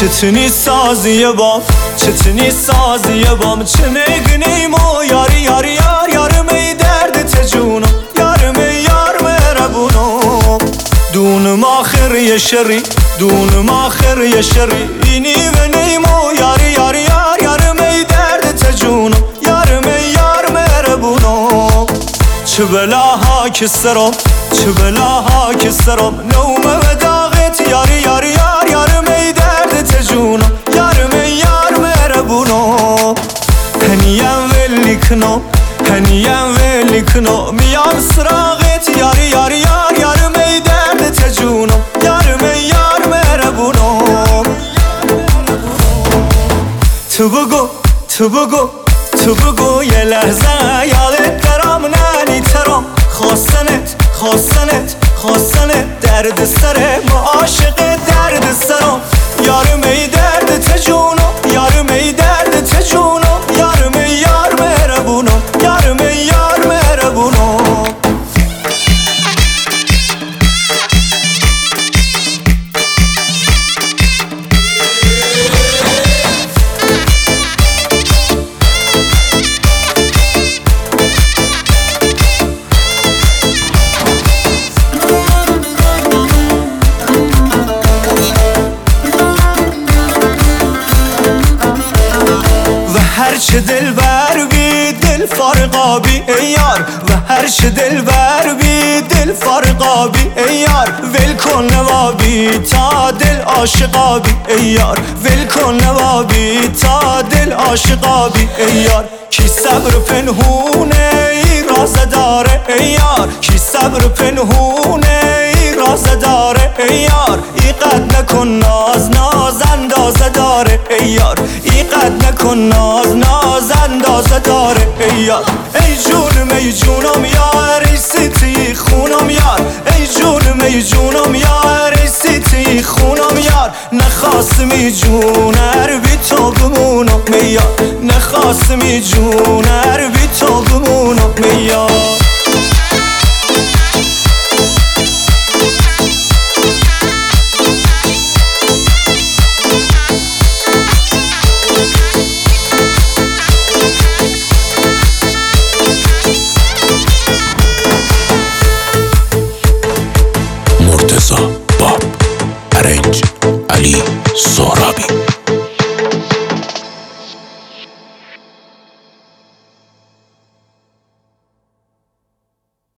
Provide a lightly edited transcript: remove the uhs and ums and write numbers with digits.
چتنی سازی بام چتنی سازی بام چه میگنیم و یاری یاری یار یارمی درد تجونم یارمی یار مربونم دونم آخر یه شری دونم آخر یه شری اینی و نیم و یاری یاری یار یارمی درد تجونم یارمی یار مربونم چه بلاها که سرم چه بلاها که سرم نوم و داغت یاری یاری یار یارمی درد تجونم یارمی یار مربونم هنیم ولی کنم هنیم ولی کنم میام سراغت یاری یاری یار یارمی درد تجونم یارمی یار مربونم تو بگو یه لحظه یادت درام ننی ترام خواستنت درد سر معاشق درد سرم یارمی درد تجونم یارمی درد تجونم یارمی یار مربونم یارمی یار مربونم هرچه دل بر بی دل فارقابی ای یار و هرچه دل بر بی دل فارقابی ای یار ول کن نوابی تا دل عاشقابی ای یار ول کن نوابی تا دل عاشقابی ای یار کی صبر پنهونه ای راز داره ای یار کی صبر پنهونه ای راز داره ای یار ای قد نکن ناز اندازه داره ای یار ای قد نکن ناز اندازه داره ای یار ای جونم یار ای سیتی خونم یار ای جونم یار ای سیتی خونم یار نخواستمی جونر بی تو بمونم یار نخواستمی جونر بی تو بمونم یار مرتضی باب، ارنج علی سهرابی.